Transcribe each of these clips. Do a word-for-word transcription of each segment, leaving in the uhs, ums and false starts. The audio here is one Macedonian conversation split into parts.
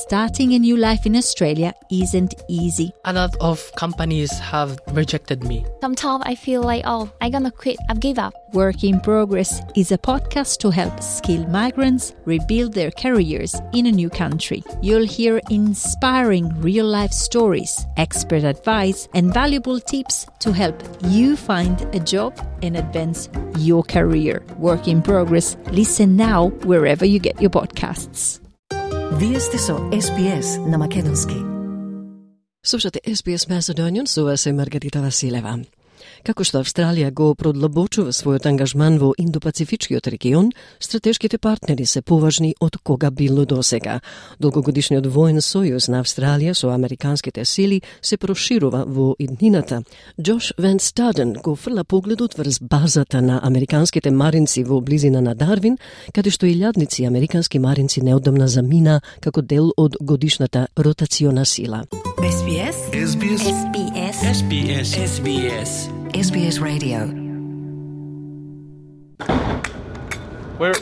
starting a new life in Australia isn't easy. A lot of companies have rejected me. Sometimes I feel like, oh, I'm gonna quit, I've give up. Work in Progress is a podcast to help skilled migrants rebuild their careers in a new country. You'll hear inspiring real-life stories, expert advice, and valuable tips to help you find a job and advance your career. Work in Progress. Listen now wherever you get your podcasts. Вие сте со Ес Би Ес на македонски. Слушате Ес Би Ес Macedonian, со се Маргарита Василева. Како што Австралија го продлабочува својот ангажман во Индопацифичкиот регион, стратешките партнери се поважни од кога било досега. Долгогодишниот воен сојуз на Австралија со американските сили се проширува во иднината. Джош Ван Стаден го фрла погледот врз базата на американските маринци во близина на Дарвин, каде што илјадници американски маринци неодамна замина како дел од годишната ротациона сила. Ес Би Ес. Ес Би Ес. Ес Би Ес. Ес Би Ес. Ес Би Ес. Ес Би Ес Radio. Where?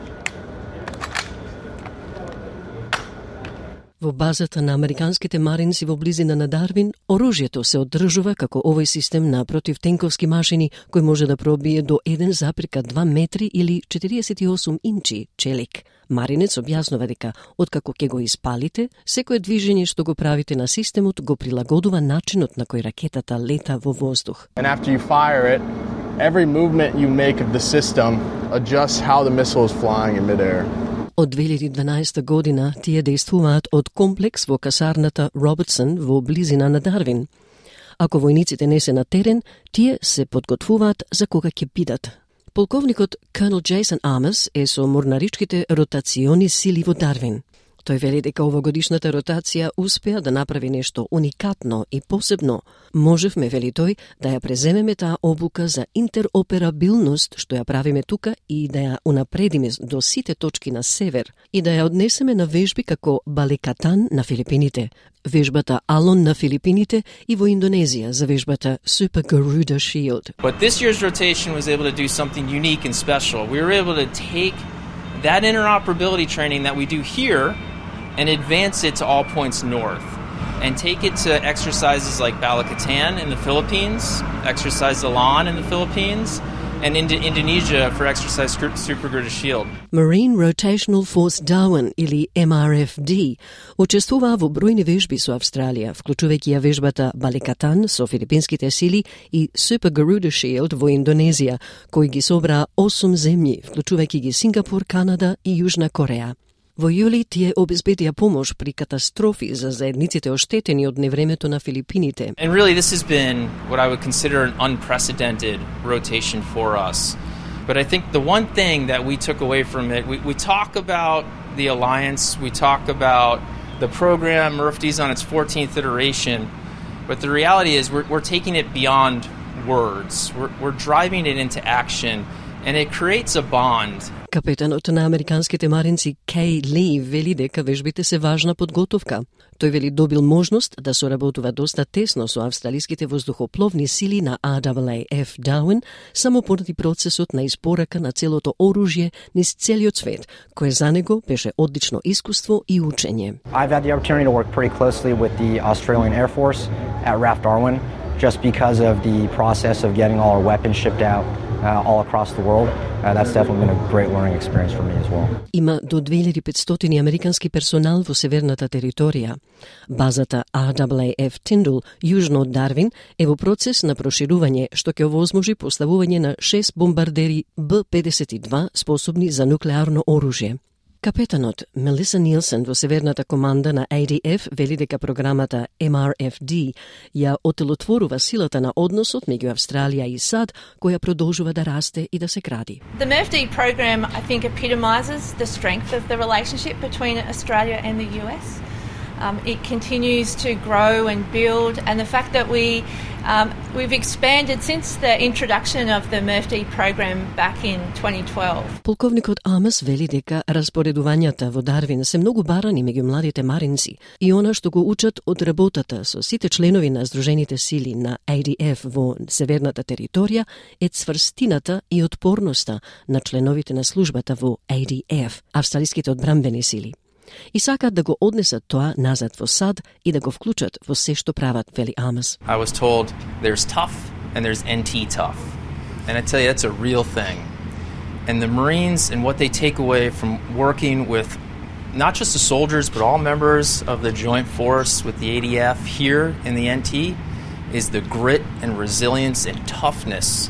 Во базата на американските маринци во близина на Дарвин, оружјето се одржува како овој систем на противтенковски машини кој може да пробие до еден запирка два метри или четириесет и осум инчи челик. Маринец објаснува дека откако ќе го испалите, секое движење што го правите на системот го прилагодува начинот на кој ракетата лета во воздух. And after you fire it, every movement you make of the system adjusts how the missile is flying in midair. Од две илјади и дванаесета година тие действуваат од комплекс во касарната Робертсон во близина на Дарвин. Ако војниците не се на терен, тие се подготвуваат за кога ќе бидат. Полковникот Колонел Джейсон Амос е со морнаричките ротациони сили во Дарвин. Тој вели дека овогодишната ротација успеа да направи нешто уникатно и посебно. Можевме, вели тој, да ја преземеме таа обука за интероперабилност што ја правиме тука и да ја унапредиме до сите точки на север и да ја однесеме на вежби како Балекатан на Филипините, вежбата Алон на Филипините и во Индонезија за вежбата Super Garuda Shield. But this year's rotation was able to do something unique and special. We were able to take that interoperability training that we do here and advance it to all points north and take it to exercises like Balakatan in the Philippines, exercise Alon in the Philippines, and into Indonesia for exercise Super Garuda Shield. Marine Rotational Force Darwin или Ем Ар Еф Ди учествуваа во бројни вежби со Австралија, вклучувајќи ја вежбата Балекатан со филипинските сили и Super Garuda Shield во Индонезија, кои ги собраа осум земји, вклучувајќи ги Сингапур, Канада и Јужна Кореја. Во јули тие обезбедија помош при катастрофи за заедниците оштетени од невремето на Филипините. And really this has been what I would consider an unprecedented rotation for us. But I think the one thing that we took away from it, we, we talk about the alliance, we talk about the program, Murphy's on its fourteenth iteration, but the reality is we're, we're taking it beyond words. We're, we're driving it into action, and it creates a bond. Капетанот на американските маринци Кей Ли вели дека вежбите се важна подготовка. Тој вели добил можност да соработува доста тесно со австралиските воздухопловни сили на А А А Ф Darwin само поради процесот на испорака на целото оружје низ целиот свет, кое за него беше одлично искуство и учење. I've had the opportunity to work pretty closely with the Australian Air Force at R A F Darwin just because of the process of getting all our weapons shipped out uh, all across the world. Uh, that's definitely been a great learning experience for me as well. Има до две илјади и петстотини американски персонал во северната територија. Базата А А А Ф Tyndall, јужно од Дарвин, е во процес на проширување, што ќе овозможи поставување на шест бомбардери Б педесет и два способни за нуклеарно оружје. Капетанот Мелиса Нилсен во Северната команда на А Д Ф вели дека програмата Ем Ар Еф Ди ја отелотворува силата на односот меѓу Австралија и САД, која продолжува да расте и да се гради. The M E F D program, I think, epitomizes the strength of the relationship between Australia and the U S. Um, it continues to grow and build, and the fact that we um, we've expanded since the introduction of the M E F D program back in twenty twelve. Полковникот Амос вели дека распоредувањата во Дарвин се многу барани меѓу младите маринци и она што го учат од работата со сите членови на Сдружените сили на А Д Ф во северната територија е цврстината и отпорноста на членовите на службата во А Д Ф, австралиските одбранбени сили. и сакаат да го однесат тоа назад во САД и да го вклучат во се што прават, вели Амос. I was told there's tough and there's N T tough. And I tell you, that's a real thing. And the Marines and what they take away from working with not just the soldiers, but all members of the Joint Force with the A D F here in the N T is the grit and resilience and toughness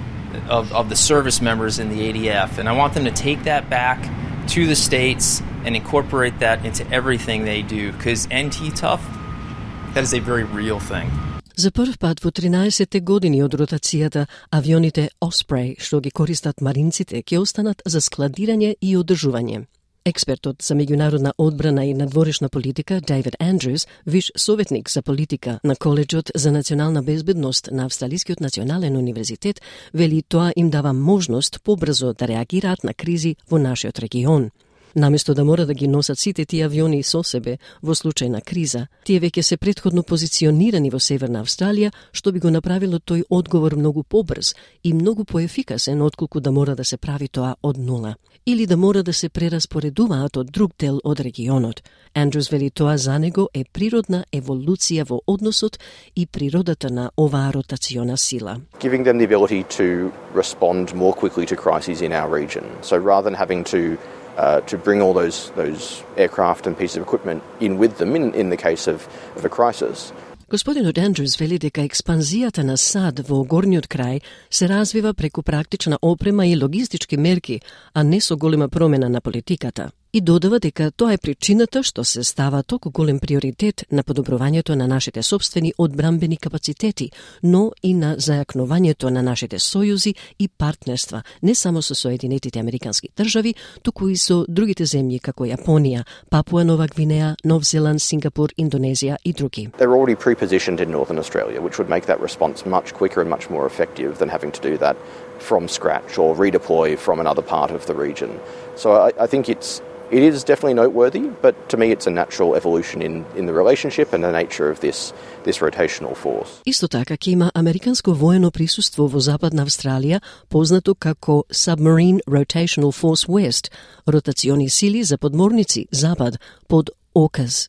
of, of the service members in the A D F. And I want them to take that back to the States and incorporate that into everything they do. Because N T tough, that is a very real thing. За прв пат во тринаесетте години од ротацијата, авионите Osprey, што ги користат маринците, ќе останат за складирање и одржување. Експертот за меѓународна одбрана и надворешна политика Дейвид Андрюс, виш советник за политика на Коледжот за национална безбедност на Австралискиот национален универзитет, вели тоа им дава можност побрзо да реагираат на кризи во нашиот регион. Наместо да мора да ги носат сите тие авиони со себе во случај на криза, тие веќе се претходно позиционирани во Северна Австралија, што би го направило тој одговор многу побрз и многу поефикасен отколку да мора да се прави тоа од нула, или да мора да се прераспоредуваат од друг дел од регионот. Андрюс вели тоа за него е природна еволуција во односот и природата на оваа ротациона сила. Giving them the ability to respond more quickly to crises in our region. So rather than having to Uh, to bring all those those aircraft and pieces of equipment in with them in, in the case of, of a crisis. Господинот Андрюс вели дека експанзијата на САД во горниот крај се развива преку практична опрема и логистички мерки, а не со голема промена на политиката. И додава дека тоа е причината што се става толку голем приоритет на подобрувањето на нашите собствени одбранбени капацитети, но и на зајакнувањето на нашите сојузи и партнерства, не само со Соединетите Американски држави, туку и со другите земји како Јапонија, Папуа Нова Гвинеја, Нов Зеланд, Сингапур, Индонезија и други. They're already pre-positioned in Northern Australia, which would make that response much quicker and much more effective than having to do that from scratch or redeploy from another part of the region. So I, I think it's It is definitely noteworthy, but to me it's a natural evolution in, in the relationship and the nature of this, this rotational force. Исто така ќе има американско воено присуство во Западна Австралија, познато како Submarine Rotational Force West, ротациони сили за подморници Запад под ОКАЗ.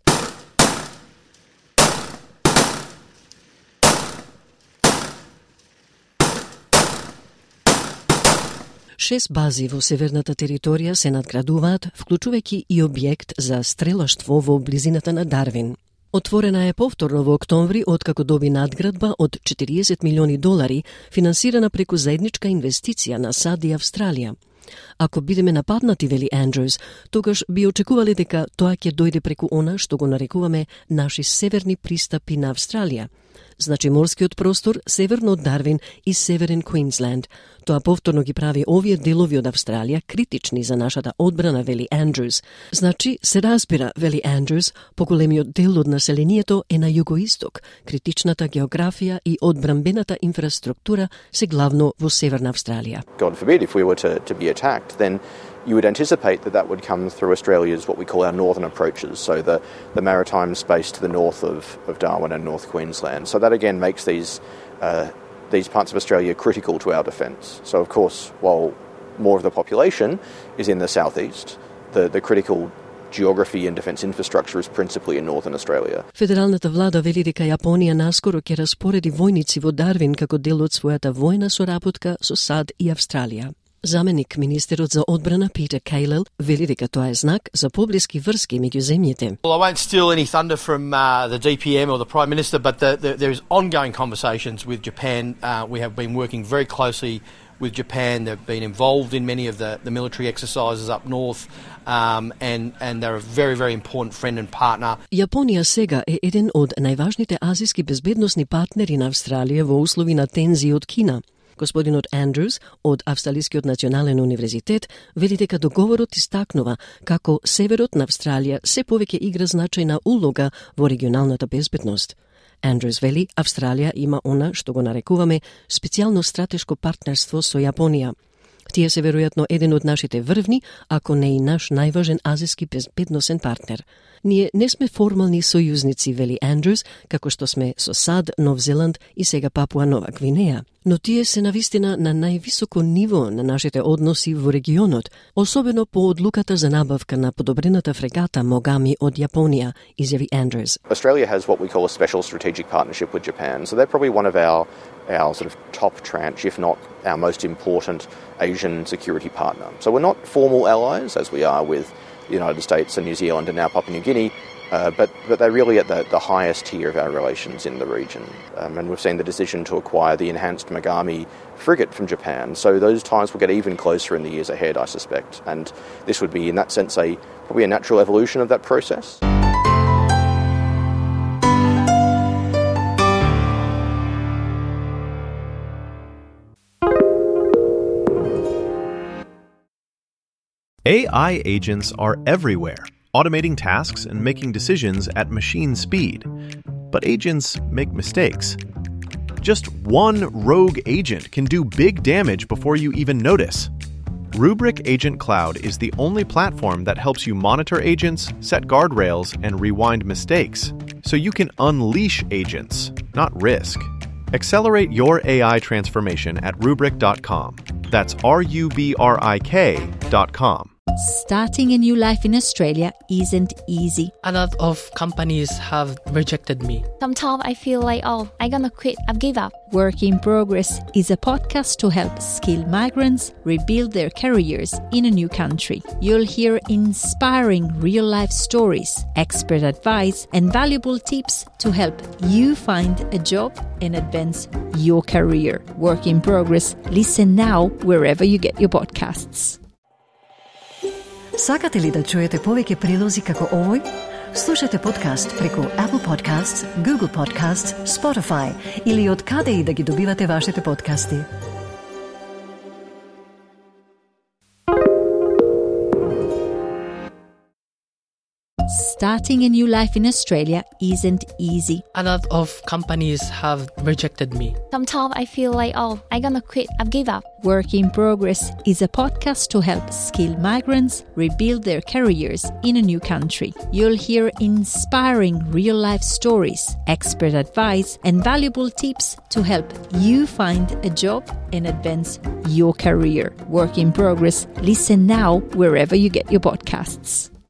Шест бази во северната територија се надградуваат, вклучувајќи и објект за стрелаштво во близината на Дарвин. Отворена е повторно во октомври откако доби надградба од четириесет милиони долари, финансирана преку заедничка инвестиција на САД и Австралија. Ако бидеме нападнати, вели Андрюс, тогаш би очекувале дека тоа ќе дојде преку она што го нарекуваме наши северни пристапи на Австралија. Значи морскиот простор северно од Дарвин и северен Квинсленд. Тоа повторно ги прави овие делови од Австралија критични за нашата одбрана, вели Андрюс. Значи, се разбира, вели Андрюс, поголемиот дел од населението е на југоисток. Критичната географија и одбранбената инфраструктура се главно во Северна Австралија. God forbid, if we were to, to be attacked, then you would anticipate that that would come through Australia's what we call our northern approaches, so the, the maritime space to the north of, of Darwin and North Queensland. So that again makes these uh, these parts of Australia critical to our defence. So of course, while more of the population is in the southeast, the, the critical geography and defence infrastructure is principally in Northern Australia. Федералната влада вели дека Јапонија наскоро ќе распореди војници во Дарвин како дел од својата војна соработка со САД и Австралија. Заменик министерот за одбрана Питер Кейлел вели дека тоа е знак за поблиски врски меѓу земјите. Well, I won't steal any thunder from uh, the D P M or the Prime Minister, but the, the, there is ongoing conversations with Japan. Uh, we have been working very closely with Japan. They've been involved in many of the, the military exercises up north, um, and, and they're a very, very important friend and partner. Јапонија сега е еден од најважните азиски безбедносни партнери на Австралија во услови на тензии од Кина. Господинот Андрюс од Австралискиот национален универзитет вели дека договорот истакнува како северот на Австралија се повеќе игра значајна улога во регионалната безбедност. Андрюс вели Австралија има она што го нарекуваме специјално стратешко партнерство со Јапонија. Тие се веројатно еден од нашите врвни, ако не и наш најважен азиски безбедносен партнер. Ние не сме формални сојузници, вели Андрюс, како што сме со САД, Нов Зеланд и сега Папуа Нова Гвинеја. Но тие се навистина на највисоко ниво на нашите односи во регионот, особено по одлуката за набавка на подобрената фрегата Могами од Јапонија, изјави Андрюс. Australia has what we call a special strategic partnership with Japan, so they're probably one of our our sort of top tranche, if not our most important Asian security partner. So we're not formal allies, as we are with the United States and New Zealand and now Papua New Guinea, uh, but, but they're really at the, the highest tier of our relations in the region. Um, and we've seen the decision to acquire the enhanced Mogami frigate from Japan, so those ties will get even closer in the years ahead, I suspect. And this would be, in that sense, a probably a natural evolution of that process. A I agents are everywhere, automating tasks and making decisions at machine speed. But agents make mistakes. Just one rogue agent can do big damage before you even notice. Rubrik Agent Cloud is the only platform that helps you monitor agents, set guardrails, and rewind mistakes, so you can unleash agents, not risk. Accelerate your A I transformation at rubrik dot com. That's R U B R I K dot com. Starting a new life in Australia isn't easy. A lot of companies have rejected me. Sometimes I feel like, oh, I'm gonna quit. I've give up. Work in Progress is a podcast to help skilled migrants rebuild their careers in a new country. You'll hear inspiring real-life stories, expert advice, and valuable tips to help you find a job and advance your career. Work in Progress. Listen now wherever you get your podcasts. Сакате ли да чуете повеќе прилози како овој? Слушате подкаст преку Apple Podcasts, Google Podcasts, Spotify или од каде и да ги добивате вашите подкасти. Starting a new life in Australia isn't easy. A lot of companies have rejected me. Sometimes I feel like, oh, I'm gonna quit. I've give up. Work in Progress is a podcast to help skilled migrants rebuild their careers in a new country. You'll hear inspiring real-life stories, expert advice, and valuable tips to help you find a job and advance your career. Work in Progress. Listen now wherever you get your podcasts.